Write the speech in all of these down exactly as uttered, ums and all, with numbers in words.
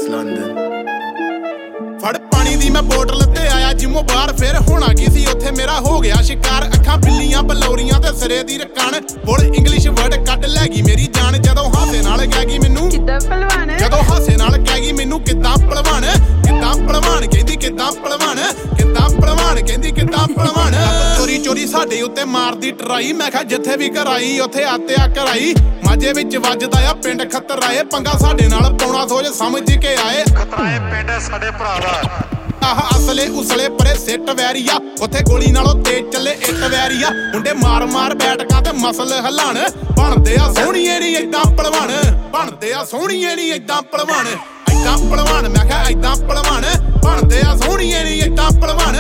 London. ਫੜ ਪਾਣੀ ਦੀ ਮੈਂ ਬੋਟਲ ਤੇ ਆਇਆ ਜਿਮੋਂ ਬਾਹਰ ਫਿਰ ਹੋਣਾ ਕੀ ਸੀ ਉੱਥੇ ਮੇਰਾ ਹੋ ਗਿਆ ਸ਼ਿਕਾਰ ਅੱਖਾਂ ਬਿੱਲੀਆਂ ਬਲੌਰੀਆਂ ਤੇ ਸਿਰੇ ਦੀ ਰਕਣ ਬੋਲ ਇੰਗਲਿਸ਼ ਵਰਡ ਕੱਢ ਲੈ ਗਈ ਮੇਰੀ ਜਾਨ ਜਦੋਂ ਹਾਸੇ ਨਾਲ ਕਹਿ ਗਈ ਮੈਨੂੰ ਕਿੱਦਾਂ ਪਹਿਲਵਾਨ ਜਦੋਂ ਹਾਸੇ ਨਾਲ ਕਹਿ ਗਈ ਮੈਨੂੰ ਕਿੱਦਾਂ ਪਹਿਲਵਾਨ ਕਿੱਦਾਂ ਪਹਿਲਵਾਨ ਕਹਿੰਦੀ ਕਿੱਦਾਂ ਪਹਿਲਵਾਨ ਕਿੱਦਾਂ ਪਹਿਲਵਾਨ ਕਹਿੰਦੀ ਕਿੱਦਾਂ ਪਹਿਲਵਾਨ ਚੋਰੀ ਚੋਰੀ ਸਾਡੇ ਉੱਤੇ ਮਾਰਦੀ ਟਰਾਈ ਮੈਂ ਕਿਹਾ ਜਿੱਥੇ ਵੀ ਕਰਾਈ ਉੱਥੇ ਆਤਿਆ ਕਰਾਈ ਮਾਝੇ ਵਿੱਚ ਵੱਜਦਾ ਆ ਪਿੰਡ ਖਤਰਾਏ ਪੰਗਾ ਸਾਡੇ ਨਾਲ ਪਾਉਣਾ ਸੋਚ ਸਮਝ ਕੇ ਆਏ ਖਤਰਾਏ ਪਿੰਡ ਸਾਡੇ ਭਰਾ ਦਾ ਆਹ ਅਸਲੇ ਉਸਲੇ ਪਰੇ ਸਿੱਟ ਵੈਰੀਆ ਉੱਥੇ ਗੋਲੀ ਨਾਲੋਂ ਤੇਜ਼ ਚੱਲੇ ਇੱਟ ਵੈਰੀਆ ਮੁੰਡੇ ਮਾਰ ਮਾਰ ਬੈਠਕਾਂ ਤੇ ਮਸਲ ਹਲਾਣ ਬਣਦੇ ਆ ਸੋਹਣੀਏ ਨੀ ਏਦਾਂ ਪਹਿਲਵਾਨ ਬਣਦੇ ਆ ਸੋਹਣੀਏ ਨੀ ਏਦਾਂ ਪਹਿਲਵਾਨ ਏਦਾਂ ਪਹਿਲਵਾਨ ਮੈਂ ਕਿਹਾ ਏਦਾਂ ਪਹਿਲਵਾਨ ਬਣਦੇ ਆ ਸੋਹਣੀਏ ਨੀ ਏਦਾਂ ਪਹਿਲਵਾਨ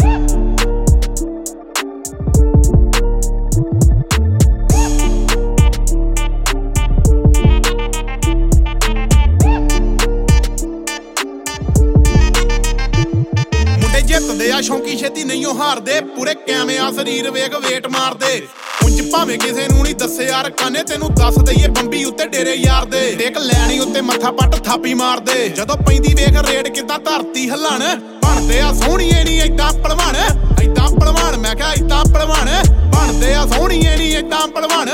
ਜਿੱਤਦੇ ਆ ਸ਼ੌਂਕੀ ਛੇਤੀ ਨਹੀਂ ਉਹ ਹਾਰਦੇ ਪੂਰੇ ਕਿਵੇਂ ਆ ਸਰੀਰ ਵੇਖ ਵੇਟ ਮਾਰਦੇ ਉਂਝ ਭਾਵੇਂ ਕਿਸੇ ਨੂੰ ਨਹੀਂ ਦੱਸੇ ਯਾਰ ਕਾਨੇ ਤੈਨੂੰ ਦੱਸ ਦਈਏ ਬੰਬੀ ਉੱਤੇ ਡੇਰੇ ਯਾਰ ਦੇ ਟੇਕ ਲੈਣੀ ਉੱਤੇ ਮੱਥਾ ਪੱਟ ਥਾਪੀ ਮਾਰਦੇ ਜਦੋਂ ਪੈਂਦੀ ਵੇਖ ਰੇਡ ਕਿੱਦਾਂ ਧਰਤੀ ਹੱਲਣ ਬਣਦੇ ਆ ਸੋਹਣੀਏ ਨੀ ਏਦਾਂ ਪਹਿਲਵਾਨ ਏਦਾਂ ਪਹਿਲਵਾਨ ਮੈਂ ਕਿਹਾ ਏਦਾਂ ਪਹਿਲਵਾਨ ਬਣਦੇ ਆ ਸੋਹਣੀਏ ਨੀ ਏਦਾਂ ਪਹਿਲਵਾਨ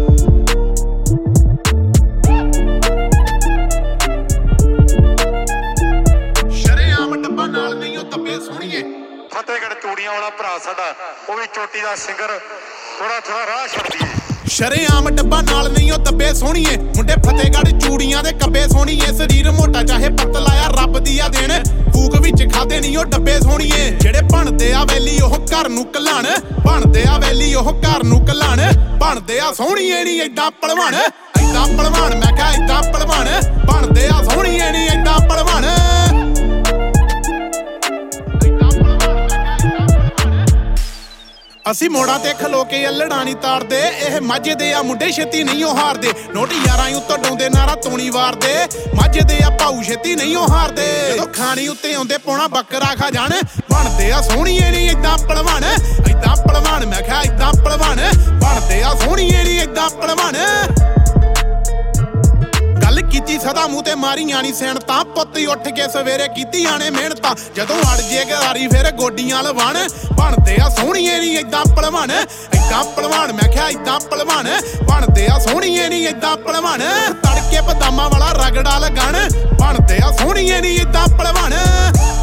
ਸੋਹਣੀਏ ਫਤਿਹਗੜ੍ਹ ਚੂੜੀਆਂ ਵਾਲਾ ਭਰਾ ਸਾਡਾ ਉਹ ਵੀ ਚੋਟੀ ਦਾ ਸਿੰਗਰ ਥੋੜਾ ਥੋੜਾ ਰਾਹ ਛੱਡਦੀ ਏ ਸ਼ਰੇਆਮ ਡੱਬਾ ਨਾਲ ਨਹੀਂ ਉਹ ਦੱਬੇ ਸੋਹਣੀਏ ਮੁੰਡੇ ਫਤਿਹਗੜ੍ਹ ਚੂੜੀਆਂ ਦੇ ਕੱਬੇ ਸੋਹਣੀਏ ਸਰੀਰ ਮੋਟਾ ਚਾਹੇ ਪਤਲਾ ਆ ਰੱਬ ਦੀ ਆ ਦੇਣ ਫੂਕ ਵਿੱਚ ਖਾਦੇ ਨਹੀਂ ਉਹ ਡੱਬੇ ਸੋਹਣੀਏ ਜਿਹੜੇ ਬਣਦੇ ਆ ਵੈਲੀ ਉਹ ਘਰ ਨੂੰ ਕਲਾਣ ਬਣਦੇ ਆ ਵੈਲੀ ਉਹ ਘਰ ਨੂੰ ਕਲਾਣ ਬਣਦੇ ਆ ਸੋਹਣੀਏ ਨੀ ਏਦਾਂ ਪਹਿਲਵਾਨ ਏਦਾਂ ਪਹਿਲਵਾਨ ਮੈਂ ਕਿਹਾ ਏਦਾਂ ਪਹਿਲਵਾਨ ਬਣਦੇ ਆ ਸੋਹਣੀਏ ਨੀ ਏਦਾਂ ਪਹਿਲਵਾਨ ਅਸੀਂ ਮੋੜਾਂ ਤੇ ਖਲੋ ਕੇ ਅਲੜਾ ਨੀ ਤਾੜਦੇ ਇਹ ਮਾਝੇ ਦੇ ਆ ਮੁੰਡੇ ਛੇਤੀ ਨਹੀਂ ਉਹ ਹਾਰਦੇ ਨੋਟ ਯਾਰਾਂ ਉੱਤੋਂ ਡਾਉਂਦੇ ਨਾਰਾ ਤੋਣੀ ਵਾਰਦੇ ਮਾਝੇ ਦੇ ਆ ਭਾਊ ਛੇਤੀ ਨਹੀਂ ਉਹ ਹਾਰਦੇ ਜਦੋਂ ਖਾਣੀ ਉੱਤੇ ਆਉਂਦੇ ਪੌਣਾ ਬੱਕਰਾ ਖਾ ਜਾਣ ਬਣਦੇ ਆ ਸੋਹਣੀਏ ਨੀ ਏਦਾਂ ਪਹਿਲਵਾਨ ਏਦਾਂ ਪਹਿਲਵਾਨ ਮੈਂ ਕਿਹਾ ਏਦਾਂ ਪਹਿਲਵਾਨ ਬਣਦੇ ਆ ਸੋਹਣੀਏ ਨੀ ਏਦਾਂ ਪਹਿਲਵਾਨ ਗੱਲ ਕੀਤੀ ਸਦਾ ਮੂੰਹ ਤੇ ਮਾਰੀਆਂ ਨੀ ਸੈਣਤਾਂ ਪੁੱਤ ਉੱਠ ਕੇ ਸਵੇਰੇ ਕੀਤੀਆਂ ਨੇ ਮਿਹਨਤਾਂ ਜਦੋਂ ਅੜ ਜੇ ਗਾਰੀ ਫਿਰ ਗੋਡੀਆਂ ਲਵਾਣ ਬਣਦੇ ਆ ਸੋਹਣੀਏ ਨੀ ਏਦਾਂ ਪਹਿਲਵਾਨ ਏਦਾਂ ਪਹਿਲਵਾਨ ਮੈਂ ਕਿਹਾ ਏਦਾਂ ਪਹਿਲਵਾਨ ਬਣਦੇ ਆ ਸੋਹਣੀਏ ਨੀ ਏਦਾਂ ਪਹਿਲਵਾਨ ਤੜਕੇ ਬਦਾਮਾਂ ਵਾਲਾ ਰਗੜਾ ਲਗਾਣ ਬਣਦੇ ਆ ਸੋਹਣੀਏ ਨੀ ਏਦਾਂ ਪਹਿਲਵਾਨ